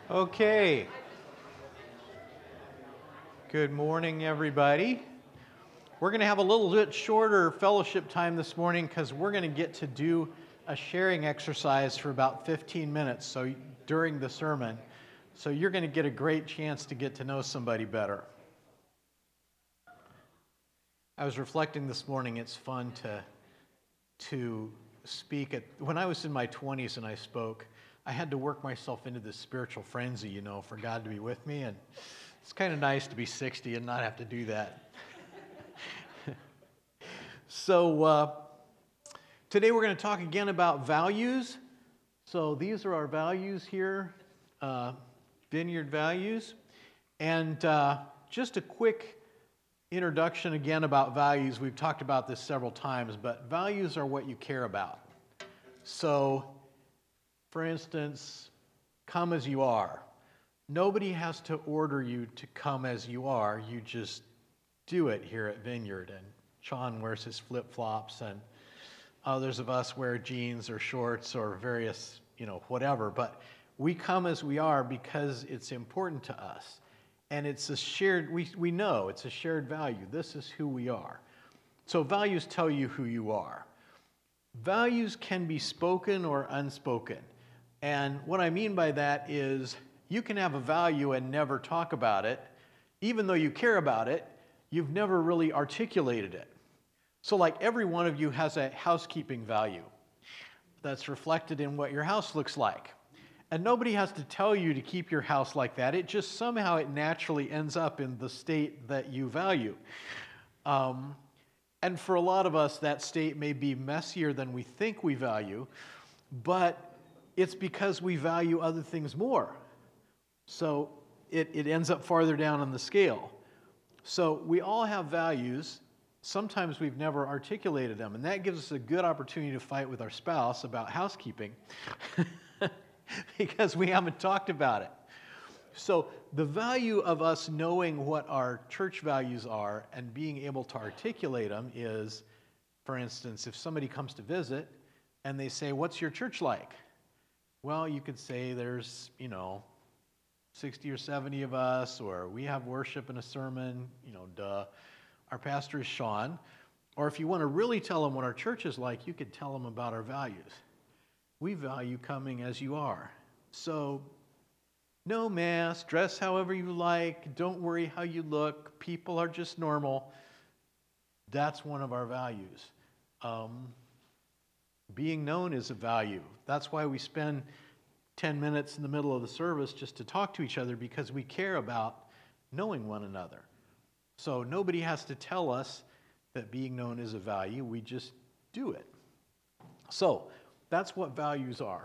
Okay. Good morning, everybody. We're going to have a little bit shorter fellowship time this morning because we're going to get to do a sharing exercise for about 15 minutes during the sermon. So you're going to get a great chance to get to know somebody better. I was reflecting this morning, it's fun to speak. When I was in my 20s and I spoke, I had to work myself into this spiritual frenzy, for God to be with me. And it's kind of nice to be 60 and not have to do that. So today we're going to talk again about values. So these are our values here, Vineyard values. And just a quick introduction again about values. We've talked about this several times, but values are what you care about. So, for instance, come as you are. Nobody has to order you to come as you are. You just do it here at Vineyard. And Sean wears his flip-flops, and others of us wear jeans or shorts or various, whatever. But we come as we are because it's important to us. And it's a shared, we know it's a shared value. This is who we are. So values tell you who you are. Values can be spoken or unspoken. And what I mean by that is you can have a value and never talk about it. Even though you care about it, you've never really articulated it. So like every one of you has a housekeeping value that's reflected in what your house looks like. And nobody has to tell you to keep your house like that. It just somehow it naturally ends up in the state that you value. And for a lot of us, that state may be messier than we think we value, but it's because we value other things more. So it ends up farther down on the scale. So we all have values. Sometimes we've never articulated them, and that gives us a good opportunity to fight with our spouse about housekeeping because we haven't talked about it. So the value of us knowing what our church values are and being able to articulate them is, for instance, if somebody comes to visit and they say, "What's your church like?" Well, you could say there's, 60 or 70 of us, or we have worship and a sermon, duh. Our pastor is Sean. Or if you want to really tell them what our church is like, you could tell them about our values. We value coming as you are. So no mask, dress however you like, don't worry how you look, people are just normal. That's one of our values. Being known is a value. That's why we spend 10 minutes in the middle of the service just to talk to each other, because we care about knowing one another. So nobody has to tell us that being known is a value. We just do it. So that's what values are.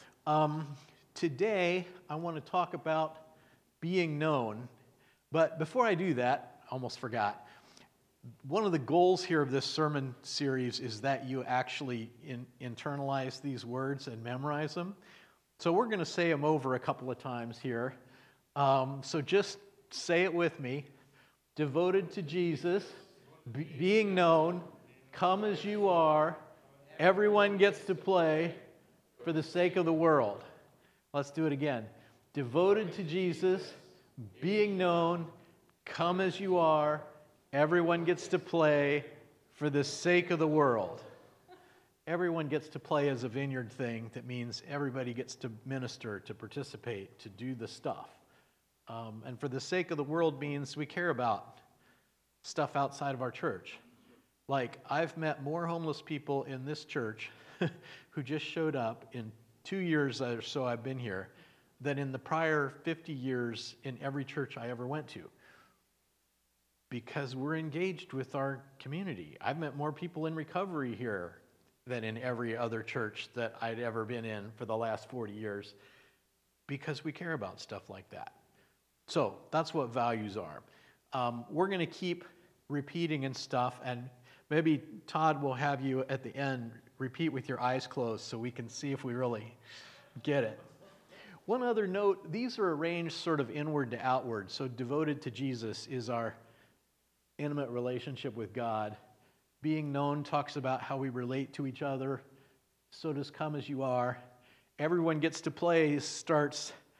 Today, I want to talk about being known. But before I do that, I almost forgot. One of the goals here of this sermon series is that you actually internalize these words and memorize them. So we're going to say them over a couple of times here. So just say it with me. Devoted to Jesus, being known, come as you are, everyone gets to play for the sake of the world. Let's do it again. Devoted to Jesus, being known, come as you are, everyone gets to play for the sake of the world. Everyone gets to play as a Vineyard thing. That means everybody gets to minister, to participate, to do the stuff. And for the sake of the world means we care about stuff outside of our church. Like, I've met more homeless people in this church who just showed up in 2 years or so I've been here than in the prior 50 years in every church I ever went to. Because we're engaged with our community. I've met more people in recovery here than in every other church that I'd ever been in for the last 40 years, because we care about stuff like that. So that's what values are. We're going to keep repeating and stuff, and maybe Todd will have you at the end repeat with your eyes closed so we can see if we really get it. One other note, these are arranged sort of inward to outward. So devoted to Jesus is our intimate relationship with God. Being known talks about how we relate to each other. So does come as you are. Everyone gets to play starts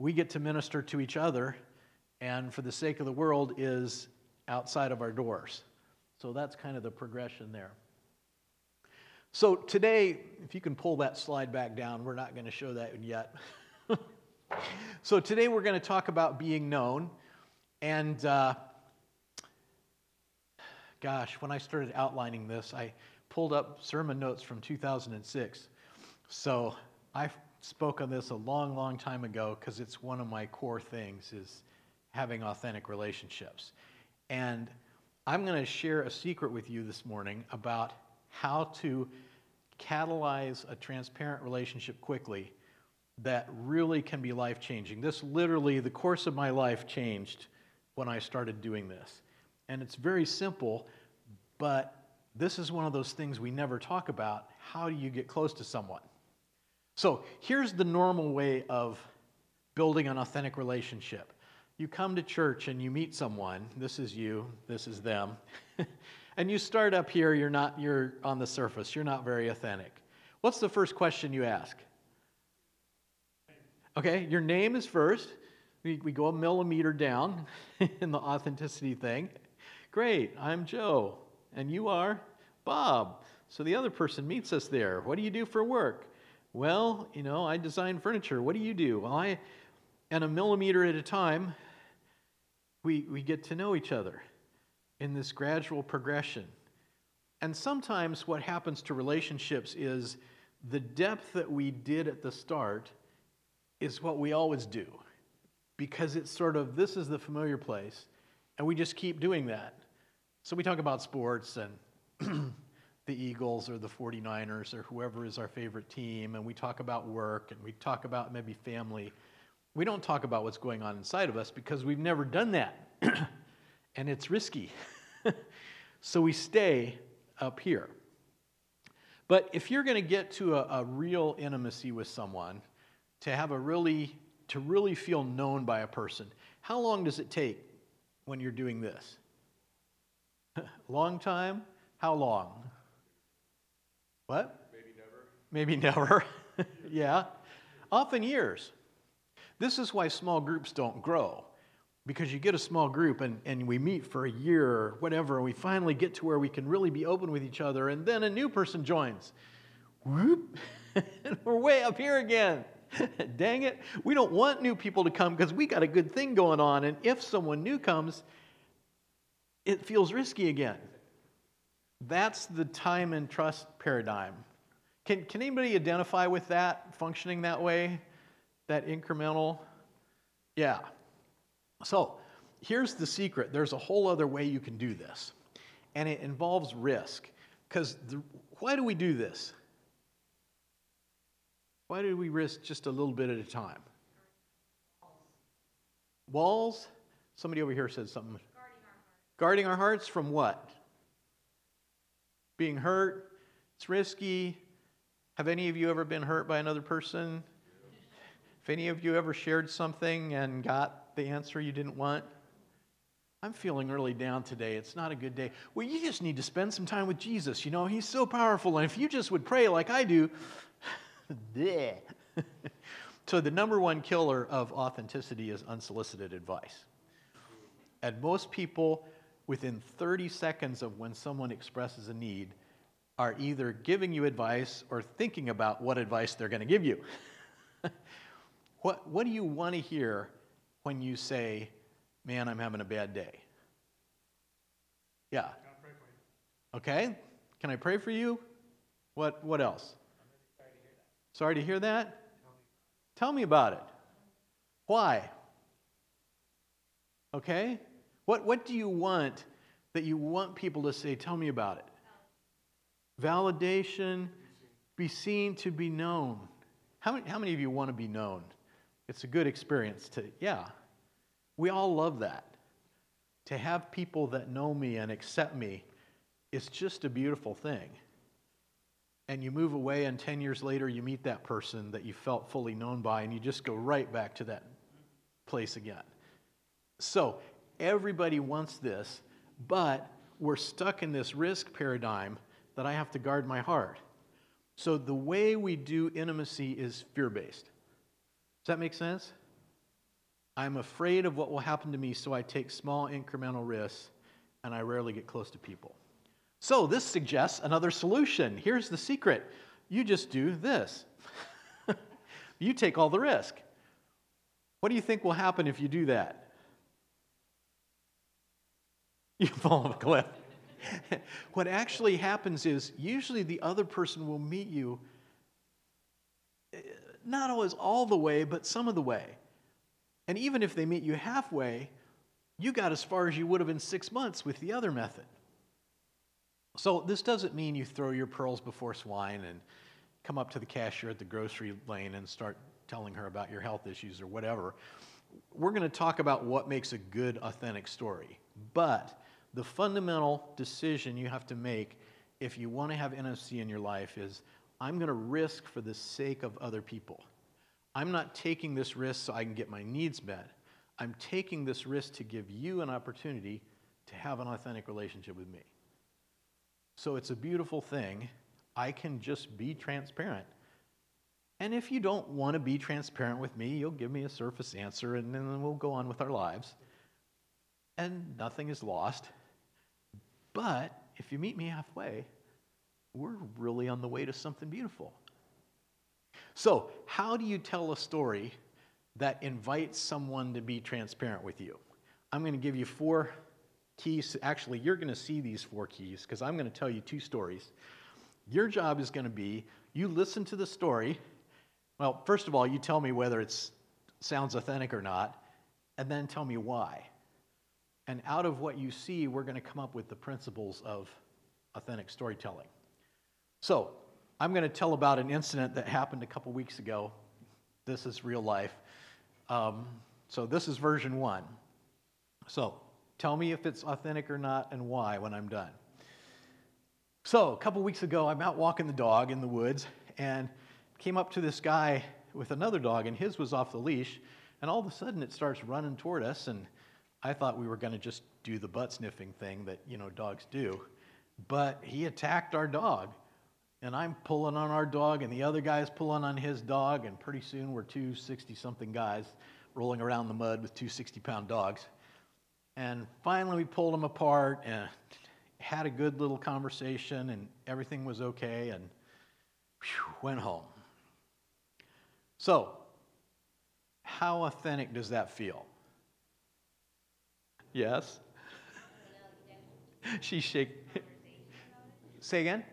we get to minister to each other, and for the sake of the world is outside of our doors. So that's kind of the progression there. So today, if you can pull that slide back down, we're not going to show that yet. So today we're going to talk about being known. And gosh, when I started outlining this, I pulled up sermon notes from 2006. So I spoke on this a long, long time ago because it's one of my core things is having authentic relationships. And I'm going to share a secret with you this morning about how to catalyze a transparent relationship quickly that really can be life-changing. This literally, the course of my life changed when I started doing this. And it's very simple, but this is one of those things we never talk about. How do you get close to someone? So here's the normal way of building an authentic relationship. You come to church and you meet someone. This is you, this is them. And you start up here, you're on the surface. You're not very authentic. What's the first question you ask? Okay, your name is first. We go a millimeter down in the authenticity thing. Great, I'm Joe. And you are Bob. So the other person meets us there. What do you do for work? Well, I design furniture. What do you do? Well, and a millimeter at a time, we get to know each other in this gradual progression. And sometimes what happens to relationships is the depth that we did at the start is what we always do. Because it's sort of, this is the familiar place, and we just keep doing that. So we talk about sports and the Eagles or the 49ers or whoever is our favorite team, and we talk about work, and we talk about maybe family. We don't talk about what's going on inside of us because we've never done that, and it's risky. So we stay up here. But if you're going to get to a real intimacy with someone, to really feel known by a person, how long does it take when you're doing this? Long time? How long? What? Maybe never. Yeah. Often years. This is why small groups don't grow. Because you get a small group and we meet for a year or whatever, and we finally get to where we can really be open with each other, and then a new person joins. Whoop! And we're way up here again. Dang it. We don't want new people to come because we got a good thing going on, and if someone new comes, it feels risky again. That's the time and trust paradigm. Can anybody identify with that, functioning that way? That incremental? Yeah. So here's the secret. There's a whole other way you can do this. And it involves risk. Because why do we do this? Why do we risk just a little bit at a time? Walls? Somebody over here said something. Guarding our hearts from what? Being hurt. It's risky. Have any of you ever been hurt by another person? If any of you ever shared something and got the answer you didn't want? I'm feeling really down today. It's not a good day. Well, you just need to spend some time with Jesus. He's so powerful. And if you just would pray like I do. So the number one killer of authenticity is unsolicited advice. And most people, within 30 seconds of when someone expresses a need, are either giving you advice or thinking about what advice they're going to give you. What do you want to hear when you say, man, I'm having a bad day? Yeah. I'll pray for you. Okay. Can I pray for you? What else? I'm really sorry to hear that. Sorry to hear that? Tell me about it. Why? Okay. What do you want that you want people to say, tell me about it? Validation, be seen, to be known. How many of you want to be known? It's a good experience yeah. We all love that. To have people that know me and accept me, it's just a beautiful thing. And you move away, and 10 years later, you meet that person that you felt fully known by, and you just go right back to that place again. So, everybody wants this, but we're stuck in this risk paradigm that I have to guard my heart. So the way we do intimacy is fear-based. Does that make sense? I'm afraid of what will happen to me, so I take small incremental risks, and I rarely get close to people. So this suggests another solution. Here's the secret. You just do this. You take all the risk. What do you think will happen if you do that? You fall off a cliff. What actually happens is usually the other person will meet you, not always all the way, but some of the way. And even if they meet you halfway, you got as far as you would have in 6 months with the other method. So this doesn't mean you throw your pearls before swine and come up to the cashier at the grocery lane and start telling her about your health issues or whatever. We're going to talk about what makes a good, authentic story. But the fundamental decision you have to make if you want to have NFC in your life is, I'm going to risk for the sake of other people. I'm not taking this risk so I can get my needs met. I'm taking this risk to give you an opportunity to have an authentic relationship with me. So it's a beautiful thing. I can just be transparent. And if you don't want to be transparent with me, you'll give me a surface answer and then we'll go on with our lives. And nothing is lost. But if you meet me halfway, we're really on the way to something beautiful. So, how do you tell a story that invites someone to be transparent with you? I'm going to give you 4 keys. Actually, you're going to see these 4 keys because I'm going to tell you 2 stories. Your job is going to be, you listen to the story. Well, first of all, you tell me whether it sounds authentic or not, and then tell me why. And out of what you see, we're going to come up with the principles of authentic storytelling. So, I'm going to tell about an incident that happened a couple weeks ago. This is real life. So this is version 1. So, tell me if it's authentic or not and why when I'm done. So, a couple weeks ago, I'm out walking the dog in the woods and came up to this guy with another dog, and his was off the leash, and all of a sudden it starts running toward us, and I thought we were going to just do the butt sniffing thing that, dogs do. But he attacked our dog. And I'm pulling on our dog, and the other guy's pulling on his dog, and pretty soon we're 2 60-something guys rolling around the mud with 2 60-pound dogs. And finally we pulled them apart and had a good little conversation, and everything was okay, and went home. So, how authentic does that feel? Yes? She's shaking. Say again?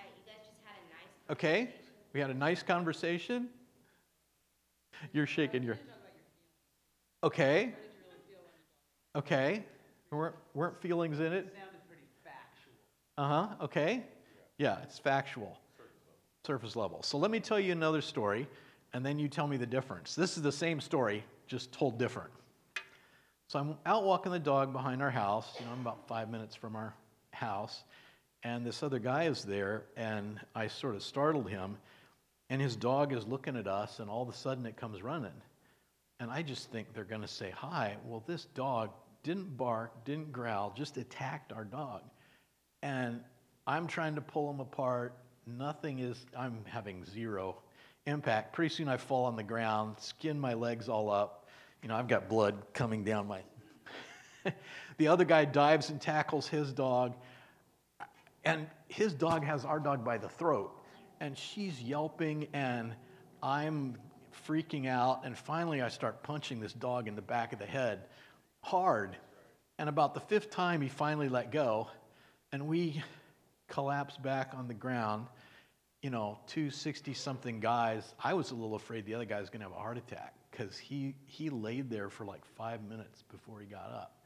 Okay, we had a nice conversation. You're shaking your... Okay. Okay. Weren't feelings in it? It sounded pretty factual. Okay. Yeah, it's factual. Surface level. So let me tell you another story, and then you tell me the difference. This is the same story, just told different. So I'm out walking the dog behind our house. I'm about 5 minutes from our house. And this other guy is there, and I sort of startled him, and his dog is looking at us, and all of a sudden it comes running. And I just think they're going to say hi. Well, this dog didn't bark, didn't growl, just attacked our dog. And I'm trying to pull him apart. I'm having zero impact. Pretty soon I fall on the ground, skin my legs all up. I've got blood coming down my... The other guy dives and tackles his dog. And his dog has our dog by the throat, and she's yelping, and I'm freaking out, and finally I start punching this dog in the back of the head hard, and about the 5th time he finally let go, and we collapsed back on the ground, 2 60-something guys. I was a little afraid the other guy was going to have a heart attack because he laid there for like 5 minutes before he got up.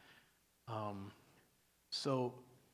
So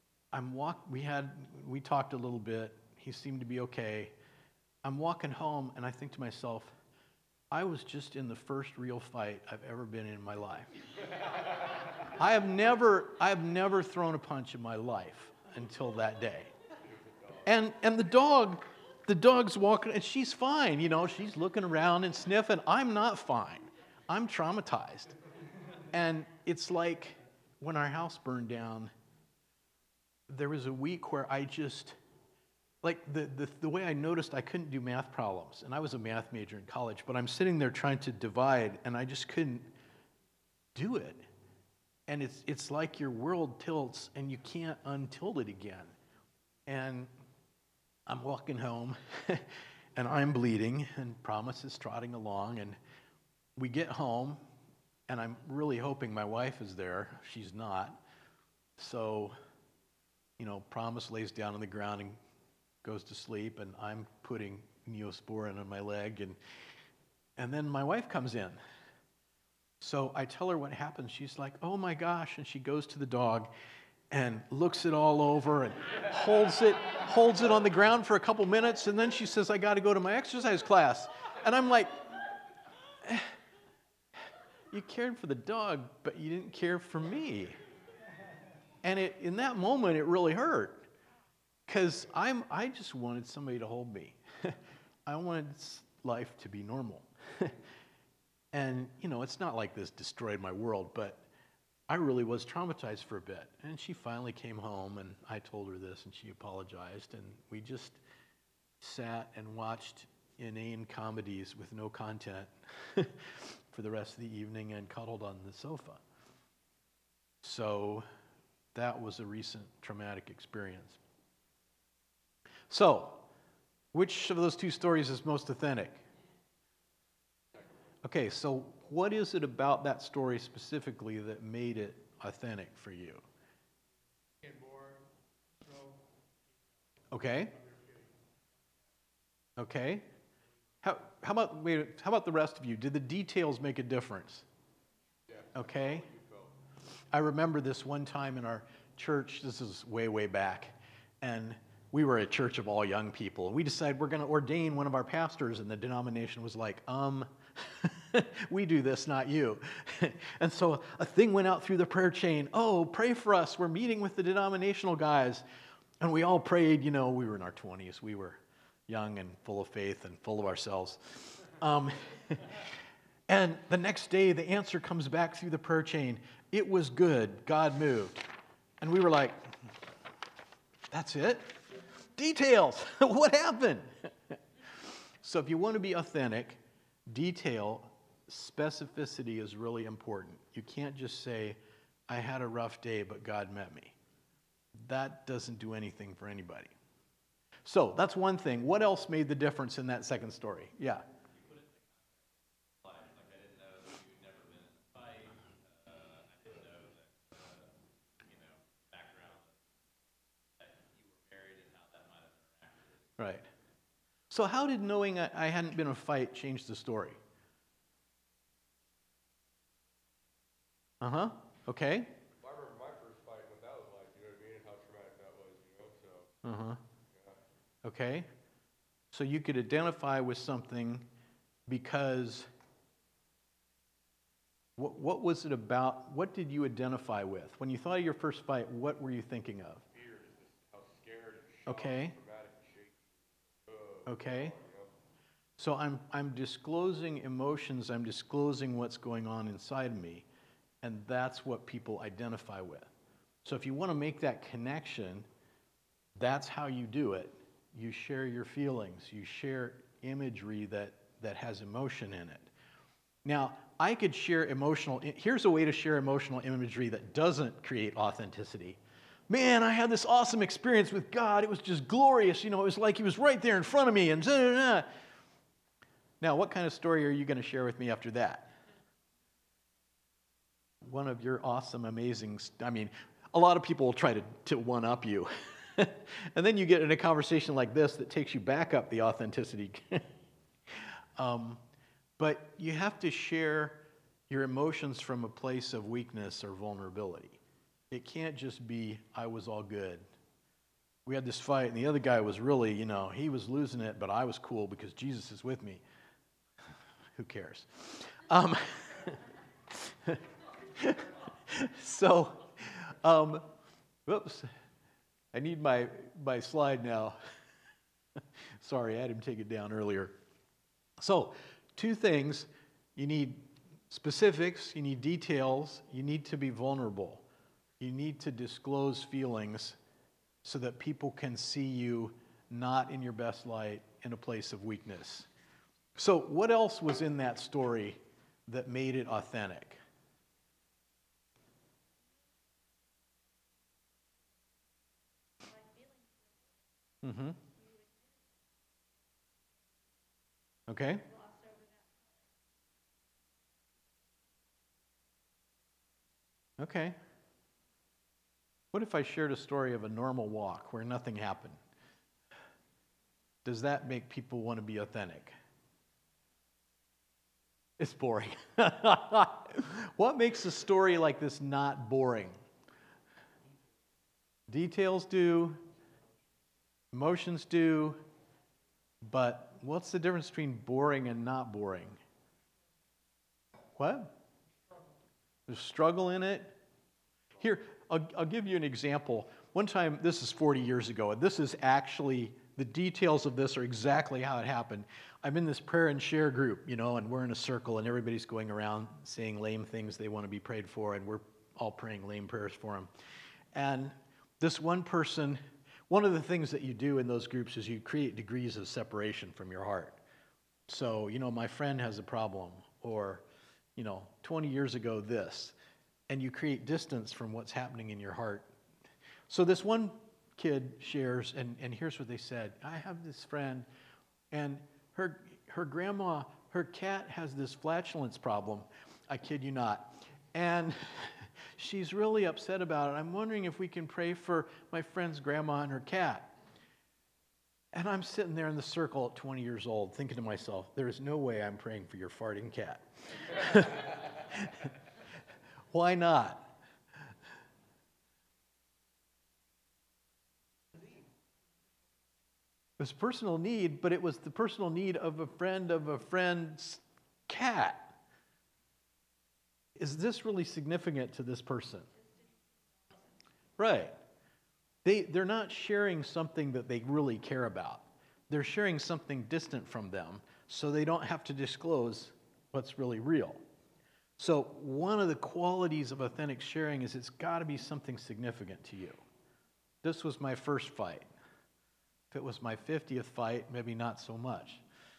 we talked a little bit. He seemed to be okay. I'm walking home, and I think to myself, I was just in the first real fight I've ever been in my life. I have never thrown a punch in my life until that day. And the dog's walking, and she's fine. She's looking around and sniffing. I'm not fine. I'm traumatized. And it's like when our house burned down, there was a week where I just, like the way I noticed I couldn't do math problems, and I was a math major in college, but I'm sitting there trying to divide, and I just couldn't do it. And it's like your world tilts and you can't untilt it again. And I'm walking home and I'm bleeding and Promise is trotting along, and we get home and I'm really hoping my wife is there. She's not. So, Promise lays down on the ground and goes to sleep, and I'm putting Neosporin on my leg, and then my wife comes in. So I tell her what happened. She's like, "Oh my gosh," and she goes to the dog and looks it all over and holds it on the ground for a couple minutes, and then she says, "I got to go to my exercise class." And I'm like, you cared for the dog, but you didn't care for me. And in that moment, it really hurt, because I just wanted somebody to hold me. I wanted life to be normal. And, it's not like this destroyed my world, but I really was traumatized for a bit. And she finally came home, and I told her this, and she apologized, and we just sat and watched inane comedies with no content for the rest of the evening and cuddled on the sofa. So that was a recent traumatic experience. So, which of those two stories is most authentic? Okay, so what is it about that story specifically that made it authentic for you? Okay. Okay. How about the rest of you? Did the details make a difference? Yeah. Okay. I remember this one time in our church. This is way, way back, and we were a church of all young people. We decided we're going to ordain one of our pastors, and the denomination was like, we do this, not you. And so a thing went out through the prayer chain. "Oh, pray for us. We're meeting with the denominational guys." And we all prayed. We were in our 20s. We were young and full of faith and full of ourselves. And the next day, the answer comes back through the prayer chain. "It was good. God moved." And we were like, "That's it? Details. What happened?" So if you want to be authentic, detail, specificity is really important. You can't just say, "I had a rough day, but God met me." That doesn't do anything for anybody. So that's one thing. What else made the difference in that second story? Yeah. Right. So how did knowing I hadn't been in a fight change the story? Uh-huh. Okay. I remember my first fight, what that was like, you know what I mean, and how traumatic that was, so. Uh-huh. Yeah. Okay. So you could identify with something because what was it about? What did you identify with? When you thought of your first fight, what were you thinking of? Fear, just how scared and shocked, Okay. traumatic and shaky. Okay. You know? So I'm disclosing emotions, I'm disclosing what's going on inside me, and that's what people identify with. So if you want to make that connection, that's how you do it. You share your feelings, you share imagery that has emotion in it. Now, I could share here's a way to share emotional imagery that doesn't create authenticity. "Man, I had this awesome experience with God. It was just glorious. It was like He was right there in front of me, and da, da, da." Now, what kind of story are you going to share with me after that? One of your awesome, amazing, a lot of people will try to one-up you. And then you get in a conversation like this that takes you back up the authenticity. But you have to share your emotions from a place of weakness or vulnerability. It can't just be, "I was all good. We had this fight, and the other guy was really, he was losing it, but I was cool because Jesus is with me." Who cares? So, whoops. I need my slide now. Sorry, I had him take it down earlier. So, two things. You need specifics, you need details, you need to be vulnerable. You need to disclose feelings so that people can see you not in your best light, in a place of weakness. So what else was in that story that made it authentic? Mm-hmm. Okay. Okay. What if I shared a story of a normal walk where nothing happened? Does that make people want to be authentic? It's boring. What makes a story like this not boring? Details do, emotions do, but what's the difference between boring and not boring? What? There's struggle in it. Here, I'll give you an example. One time, this is 40 years ago, and this is actually, the details of this are exactly how it happened. I'm in this prayer and share group, and we're in a circle, and everybody's going around saying lame things they want to be prayed for, and we're all praying lame prayers for them. And this one person, one of the things that you do in those groups is you create degrees of separation from your heart. So, my friend has a problem, or, 20 years ago this, and you create distance from what's happening in your heart. So this one kid shares, and here's what they said. I have this friend, and her grandma, her cat has this flatulence problem. I kid you not. And she's really upset about it. I'm wondering if we can pray for my friend's grandma and her cat. And I'm sitting there in the circle at 20 years old thinking to myself, there is no way I'm praying for your farting cat. Why not? It was personal need, but it was the personal need of a friend's cat. Is this really significant to this person? Right. They're not sharing something that they really care about. They're sharing something distant from them, so they don't have to disclose what's really real. So one of the qualities of authentic sharing is it's got to be something significant to you. This was my first fight. If it was my 50th fight, maybe not so much.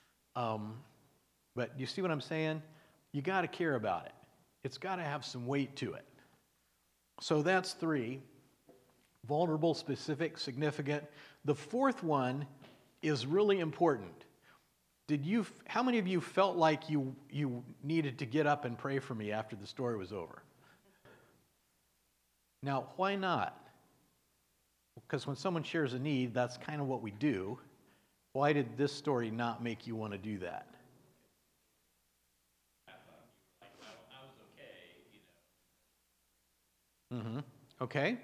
But you see what I'm saying? You got to care about it. It's got to have some weight to it. So that's 3. Vulnerable, specific, significant. The 4th one is really important. How many of you felt like you needed to get up and pray for me after the story was over? Now, why not? Because when someone shares a need, that's kind of what we do. Why did this story not make you want to do that? I was okay, Mm-hmm. Okay.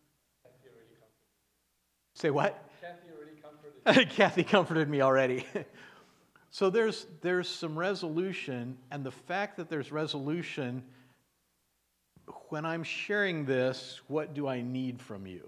Say what? Kathy already comforted. Kathy comforted me already. So there's some resolution, and the fact that there's resolution, when I'm sharing this, what do I need from you?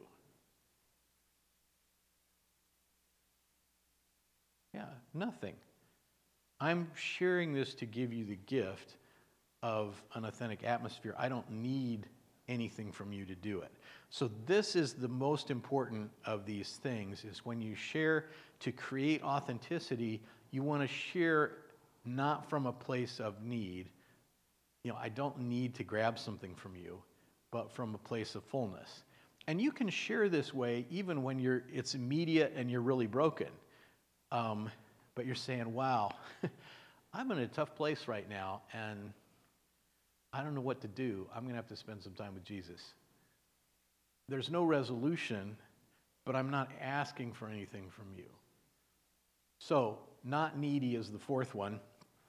Yeah, nothing. I'm sharing this to give you the gift of an authentic atmosphere. I don't need anything from you to do it. So this is the most important of these things, is when you share to create authenticity, you want to share not from a place of need. I don't need to grab something from you, but from a place of fullness. And you can share this way even when it's immediate and you're really broken. But you're saying, wow, I'm in a tough place right now, and I don't know what to do. I'm going to have to spend some time with Jesus. There's no resolution, but I'm not asking for anything from you. So, not needy is the 4th one,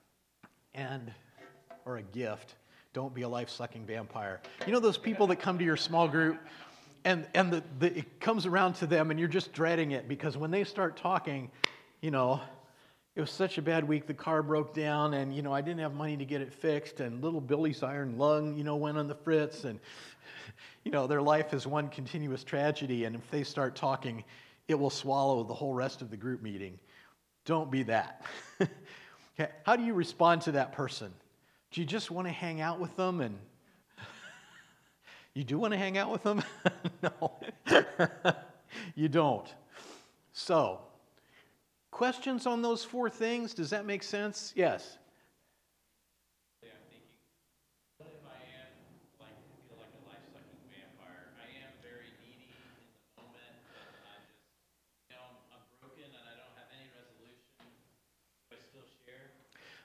or a gift. Don't be a life-sucking vampire. You know those people that come to your small group, and it comes around to them, and you're just dreading it, because when they start talking, it was such a bad week, the car broke down, and, I didn't have money to get it fixed, and little Billy's iron lung, went on the fritz, and, their life is one continuous tragedy, and if they start talking, it will swallow the whole rest of the group meeting. Don't be that. Okay. How do you respond to that person? Do you just want to hang out with them? And you do want to hang out with them? No, you don't. So, questions on those 4 things? Does that make sense? Yes. I'm thinking, what if I am like a life-sucking vampire? I am very needy in the moment, but I'm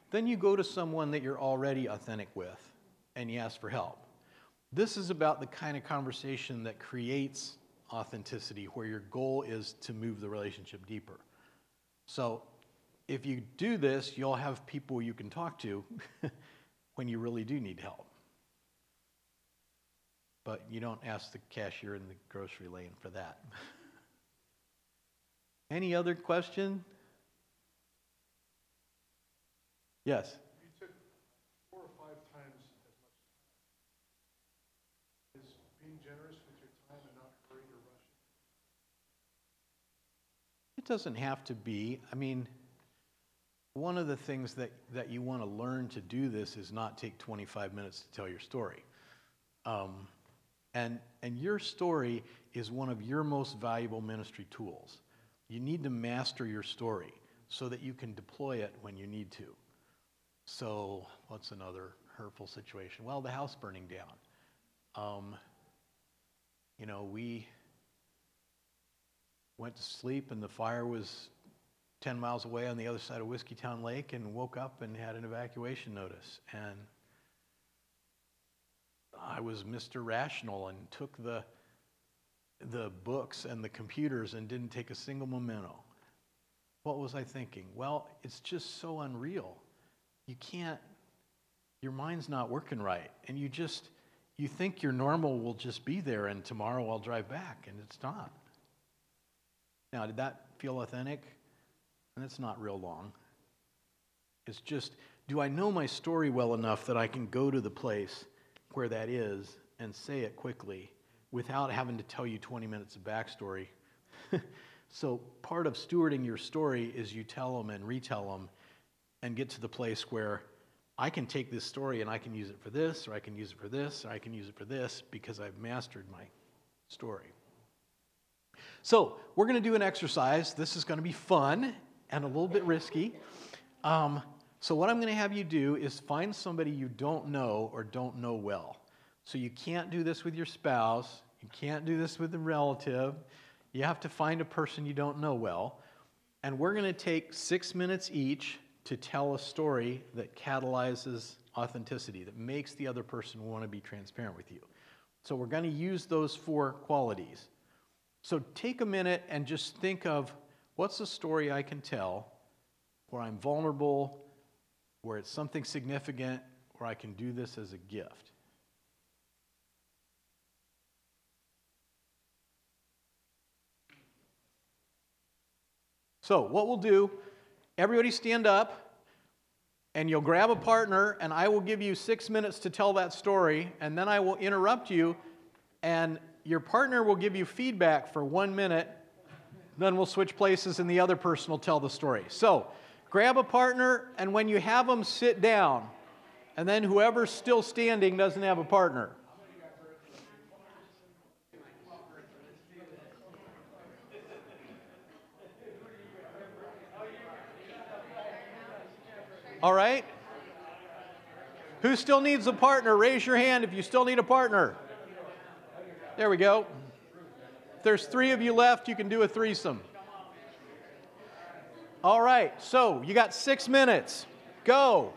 Then you go to someone that you're already authentic with and you ask for help. This is about the kind of conversation that creates authenticity, where your goal is to move the relationship deeper. So if you do this, you'll have people you can talk to when you really do need help. But you don't ask the cashier in the grocery lane for that. Any other question? Yes? You took 4 or 5 times as much time. Is being generous with your time and not hurried or rushing? It doesn't have to be. I mean, one of the things that you want to learn to do this is not take 25 minutes to tell your story. And your story is one of your most valuable ministry tools. You need to master your story so that you can deploy it when you need to. So what's another hurtful situation? Well, the house burning down. We went to sleep and the fire was 10 miles away on the other side of Whiskeytown Lake, and woke up and had an evacuation notice. And I was Mr. Rational and took the books and the computers and didn't take a single memento. What was I thinking? Well, it's just so unreal. Your mind's not working right. And you think your normal will just be there and tomorrow I'll drive back, and it's not. Now, did that feel authentic? And it's not real long. It's just, do I know my story well enough that I can go to the place where that is and say it quickly without having to tell you 20 minutes of backstory? So part of stewarding your story is you tell them and retell them and get to the place where I can take this story and I can use it for this, or I can use it for this, or I can use it for this, because I've mastered my story. So we're going to do an exercise. This is going to be fun and a little bit risky. So what I'm going to have you do is find somebody you don't know or don't know well. So you can't do this with your spouse. You can't do this with a relative. You have to find a person you don't know well. And we're going to take 6 minutes each to tell a story that catalyzes authenticity, that makes the other person want to be transparent with you. So we're going to use those 4 qualities. So take a minute and just think of, what's a story I can tell where I'm vulnerable, where it's something significant, where I can do this as a gift? So what we'll do, everybody stand up, and you'll grab a partner, and I will give you 6 minutes to tell that story, and then I will interrupt you, and your partner will give you feedback for 1 minute. Then we'll switch places and the other person will tell the story. So grab a partner, and when you have them, sit down. And then whoever's still standing doesn't have a partner. All right? Who still needs a partner? Raise your hand if you still need a partner. There we go. If there's 3 of you left, you can do a threesome. All right, so you got 6 minutes. Go.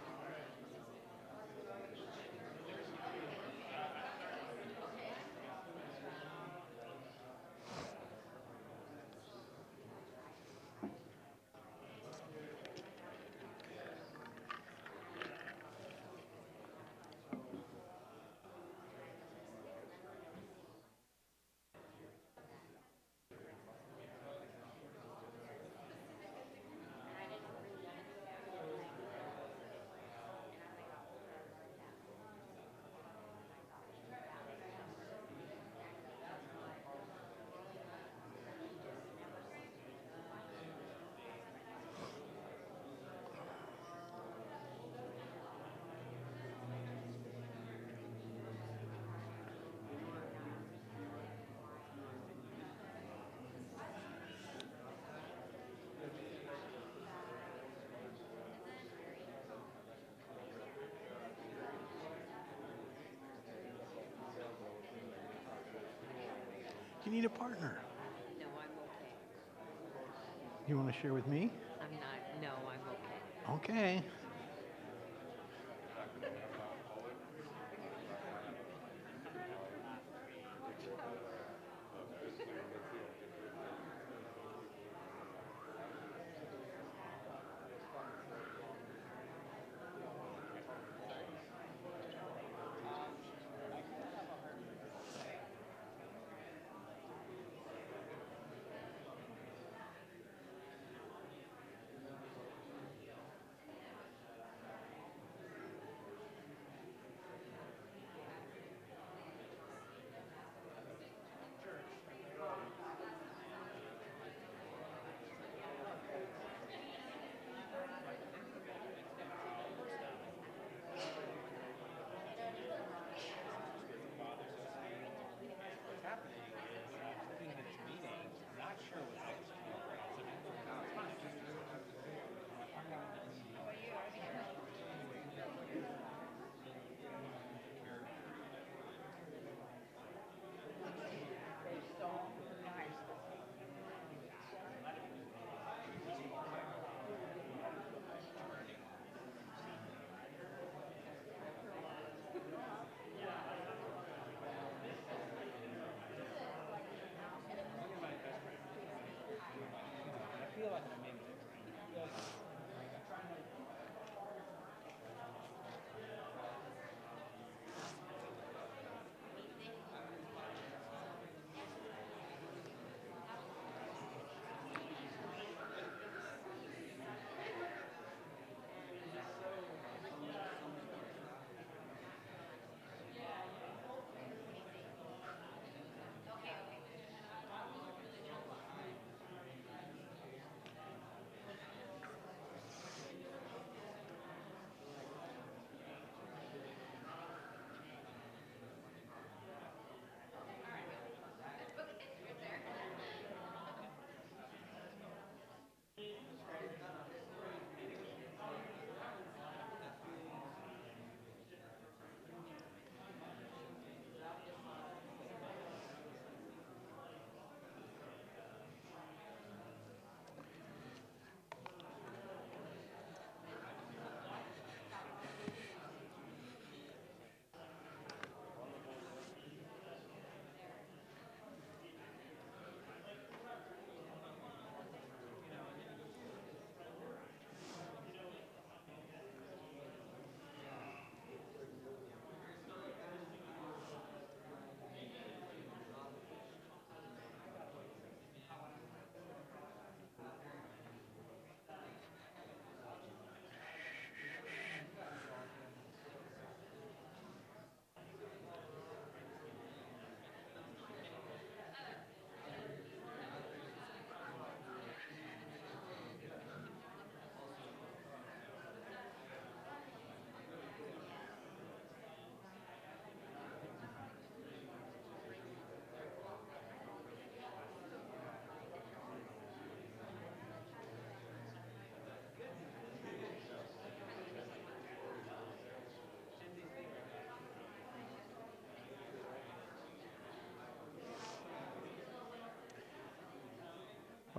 You need a partner. No, I'm okay. You want to share with me? I'm not, no, I'm okay. Okay.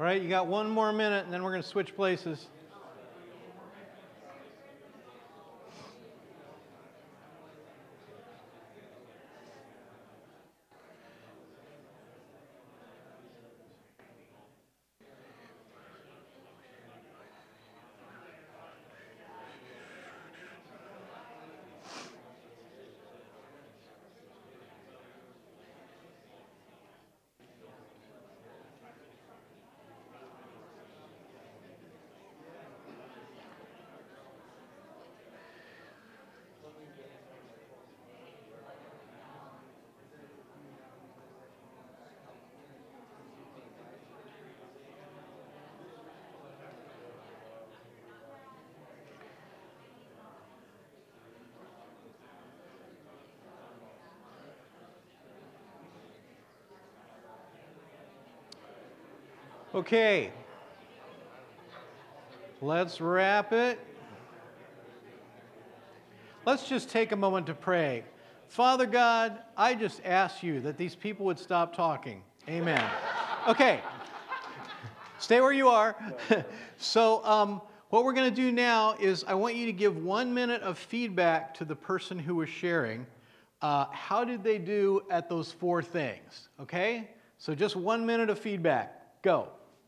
All right, you got one more minute, and then we're going to switch places. Okay, let's wrap it. Let's just take a moment to pray. Father God, I just ask you that these people would stop talking. Amen. Okay, stay where you are. So what we're going to do now is I want you to give 1 minute of feedback to the person who was sharing. How did they do at those 4 things? Okay, so just 1 minute of feedback. Go.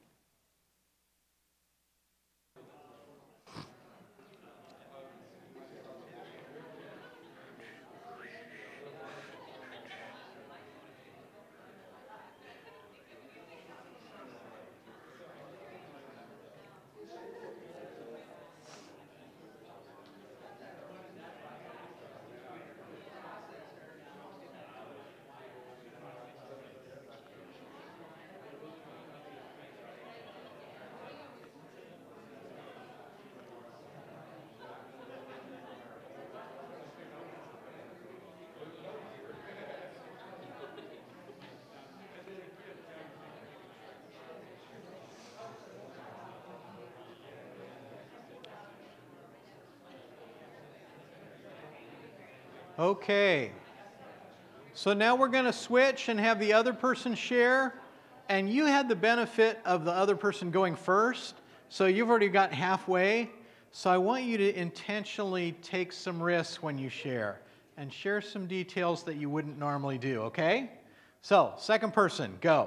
Okay, so now we're going to switch and have the other person share, and you had the benefit of the other person going first, so you've already got halfway, so I want you to intentionally take some risks when you share, and share some details that you wouldn't normally do, okay? So, second person, go.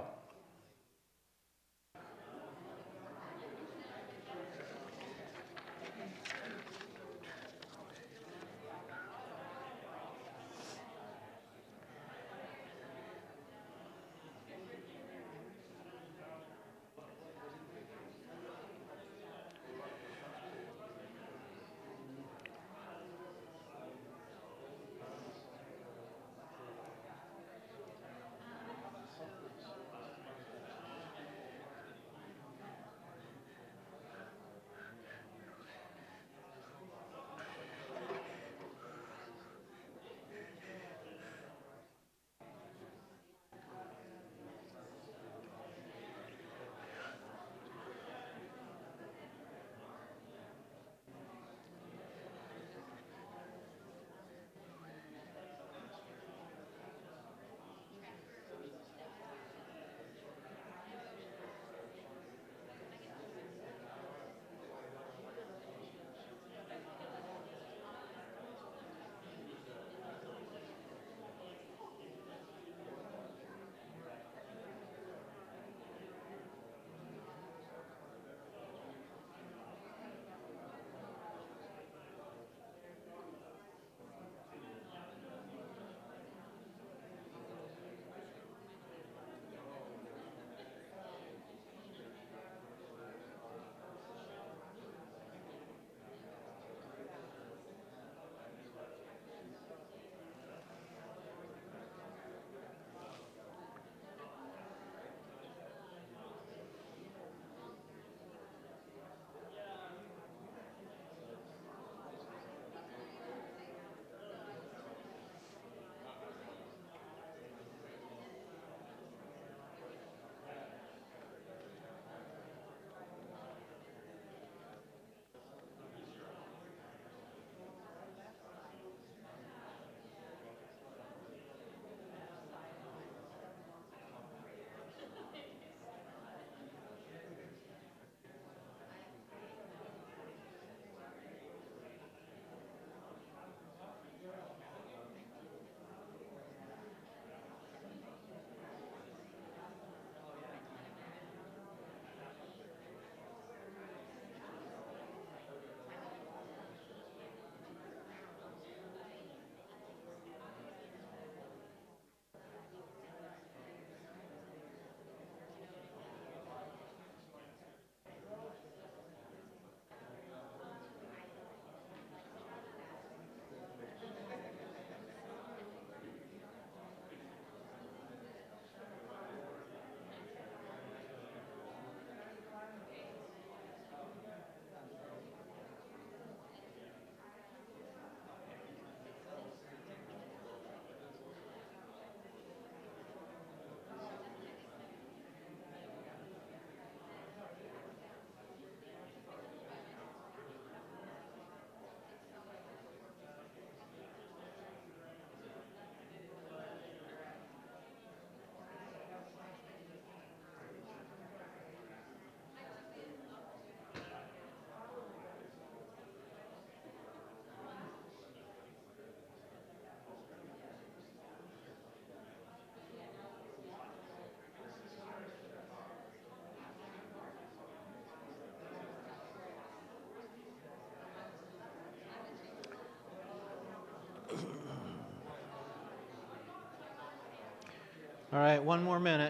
All right, one more minute.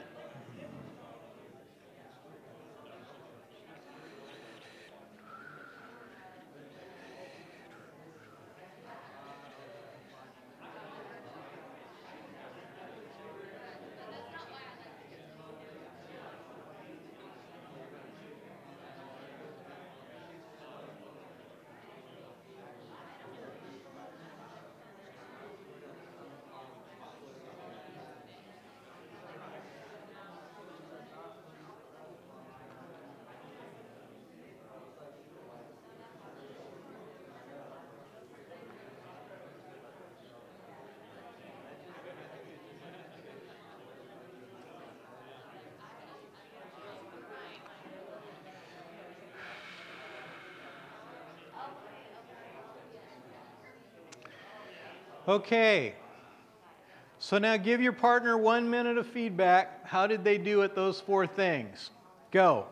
Okay. So now give your partner 1 minute of feedback. How did they do at those 4 things? Go.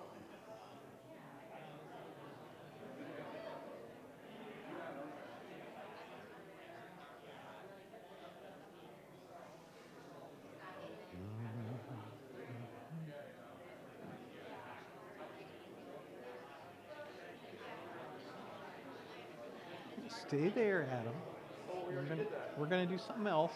Stay there, Adam. We're gonna do something else.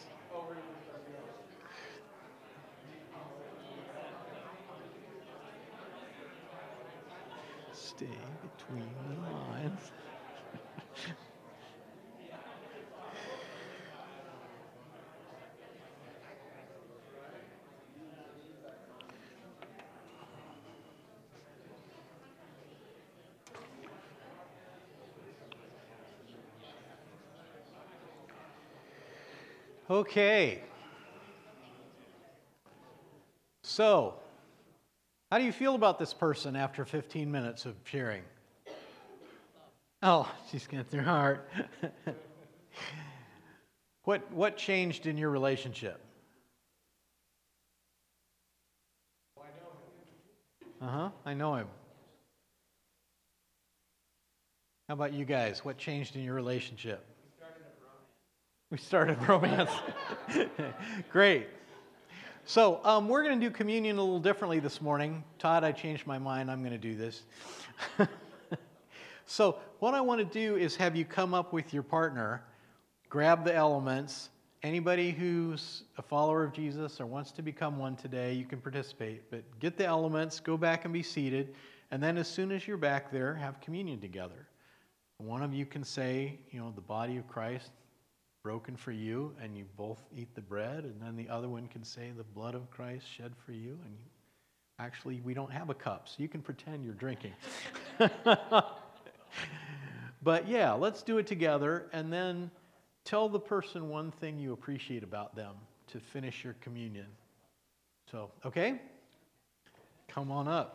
Stay between the lines. Okay. So, how do you feel about this person after 15 minutes of sharing? Oh, she's got their heart. What changed in your relationship? I know him. How about you guys? What changed in your relationship? We started romance. Great. So we're going to do communion a little differently this morning. Todd, I changed my mind. I'm going to do this. So what I want to do is have you come up with your partner, grab the elements. Anybody who's a follower of Jesus or wants to become one today, you can participate. But get the elements, go back and be seated, and then as soon as you're back there, have communion together. One of you can say, the body of Christ broken for you, and you both eat the bread, and then the other one can say the blood of Christ shed for you, and actually we don't have a cup, so you can pretend you're drinking. But yeah, let's do it together, and then tell the person one thing you appreciate about them to finish your communion. So, okay? Come on up.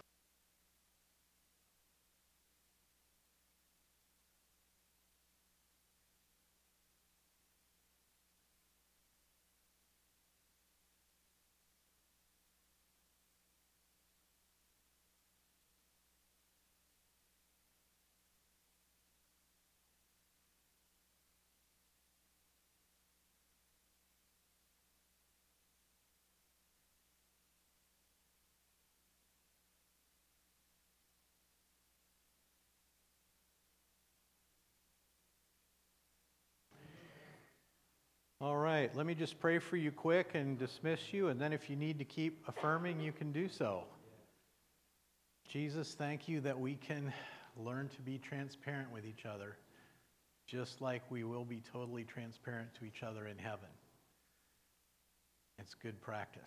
All right, let me just pray for you quick and dismiss you, and then if you need to keep affirming, you can do so. Jesus, thank you that we can learn to be transparent with each other, just like we will be totally transparent to each other in heaven. It's good practice.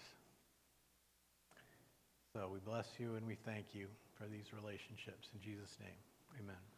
So we bless you and we thank you for these relationships. In Jesus' name, amen.